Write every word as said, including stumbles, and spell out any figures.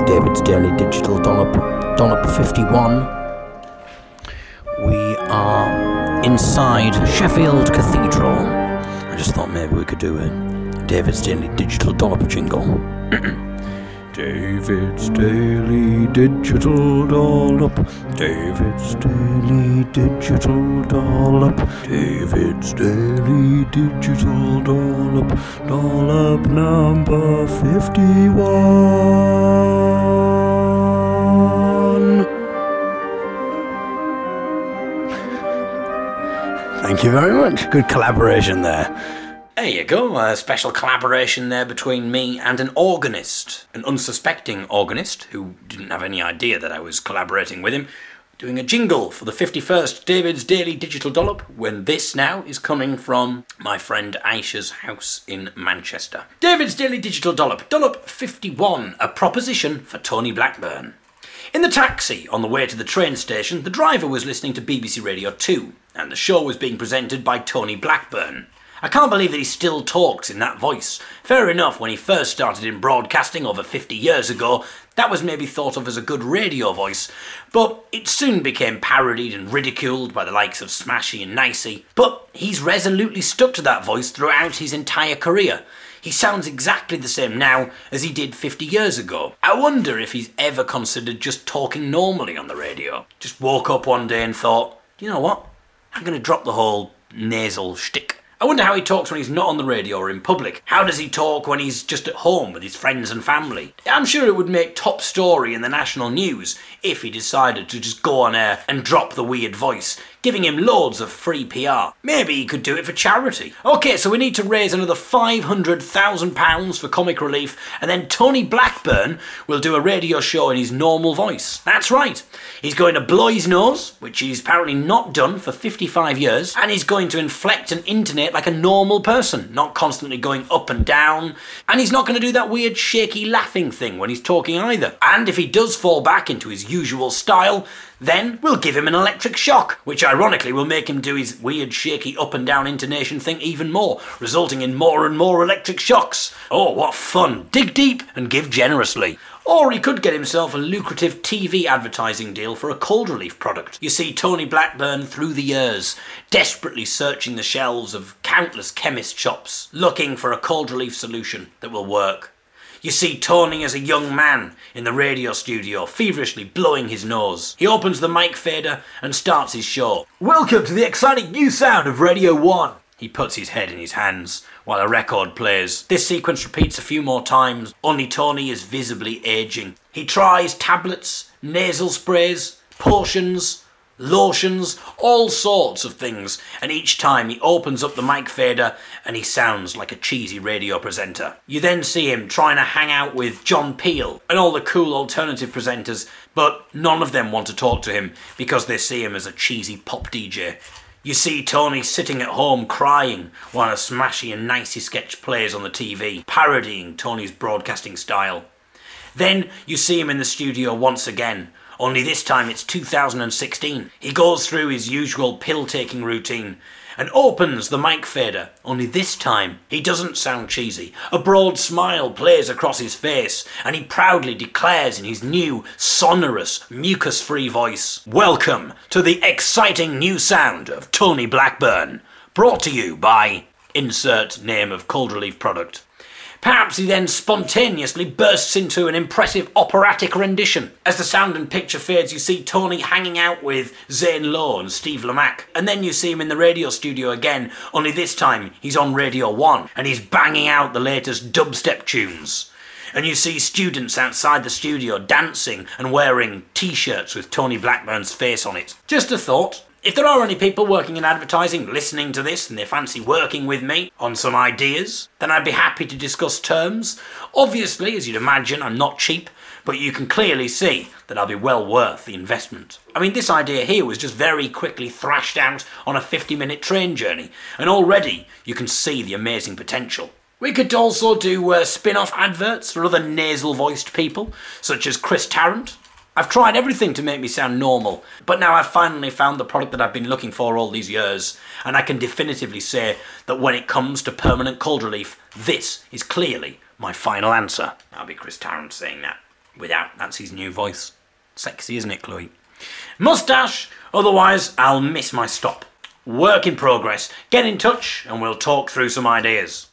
David's Daily Digital Dollop, Dollop fifty-one. We are inside Sheffield Cathedral. I just thought maybe we could do a David's Daily Digital Dollop jingle. David's Daily Digital Dollop, David's Daily Digital Dollop, David's Daily Digital Dollop, Dollop number fifty-one. Thank you very much. Good collaboration there. There you go, a special collaboration there between me and an organist, an unsuspecting organist who didn't have any idea that I was collaborating with him, doing a jingle for the fifty-first David's Daily Digital Dollop, when this now is coming from my friend Aisha's house in Manchester. David's Daily Digital Dollop, Dollop fifty-one, a proposition for Tony Blackburn. In the taxi on the way to the train station, the driver was listening to B B C Radio two, and the show was being presented by Tony Blackburn. I can't believe that he still talks in that voice. Fair enough, when he first started in broadcasting over fifty years ago, that was maybe thought of as a good radio voice, but it soon became parodied and ridiculed by the likes of Smashy and Nicey. But he's resolutely stuck to that voice throughout his entire career. He sounds exactly the same now as he did fifty years ago. I wonder if he's ever considered just talking normally on the radio. Just woke up one day and thought, you know what, I'm going to drop the whole nasal shtick. I wonder how he talks when he's not on the radio or in public. How does he talk when he's just at home with his friends and family? I'm sure it would make top story in the national news if he decided to just go on air and drop the weird voice, giving him loads of free P R. Maybe he could do it for charity. Okay, so we need to raise another five hundred thousand pounds for Comic Relief, and then Tony Blackburn will do a radio show in his normal voice. That's right. He's going to blow his nose, which he's apparently not done for fifty-five years, and he's going to inflect and intonate like a normal person, not constantly going up and down, and he's not going to do that weird shaky laughing thing when he's talking either. And if he does fall back into his usual style, then we'll give him an electric shock, which ironically will make him do his weird shaky up and down intonation thing even more, resulting in more and more electric shocks. Oh, what fun. Dig deep and give generously. Or he could get himself a lucrative T V advertising deal for a cold relief product. You see Tony Blackburn through the years, desperately searching the shelves of countless chemist shops, looking for a cold relief solution that will work. You see Tony as a young man in the radio studio, feverishly blowing his nose. He opens the mic fader and starts his show. Welcome to the exciting new sound of Radio one. He puts his head in his hands while a record plays. This sequence repeats a few more times, only Tony is visibly aging. He tries tablets, nasal sprays, potions, lotions, all sorts of things, and each time he opens up the mic fader and he sounds like a cheesy radio presenter. You then see him trying to hang out with John Peel and all the cool alternative presenters, but none of them want to talk to him because they see him as a cheesy pop D J. You see Tony sitting at home crying while a Smashy and Nicey sketch plays on the T V, parodying Tony's broadcasting style. Then you see him in the studio once again, only this time it's two thousand sixteen. He goes through his usual pill-taking routine and opens the mic fader, only this time he doesn't sound cheesy. A broad smile plays across his face and he proudly declares in his new, sonorous, mucus-free voice, "Welcome to the exciting new sound of Tony Blackburn, brought to you by..." insert name of cold relief product. Perhaps he then spontaneously bursts into an impressive operatic rendition. As the sound and picture fades, you see Tony hanging out with Zane Lowe and Steve Lamacq. And then you see him in the radio studio again, only this time he's on Radio one, and he's banging out the latest dubstep tunes. And you see students outside the studio dancing and wearing t-shirts with Tony Blackburn's face on it. Just a thought. If there are any people working in advertising listening to this and they fancy working with me on some ideas, then I'd be happy to discuss terms. Obviously, as you'd imagine, I'm not cheap, but you can clearly see that I'll be well worth the investment. I mean, this idea here was just very quickly thrashed out on a fifty-minute train journey, and already you can see the amazing potential. We could also do uh, spin-off adverts for other nasal-voiced people, such as Chris Tarrant. I've tried everything to make me sound normal, but now I've finally found the product that I've been looking for all these years, and I can definitively say that when it comes to permanent cold relief, this is clearly my final answer. That'll be Chris Tarrant saying that. Without, that's his new voice. Sexy, isn't it, Chloe? Moustache, otherwise I'll miss my stop. Work in progress. Get in touch and we'll talk through some ideas.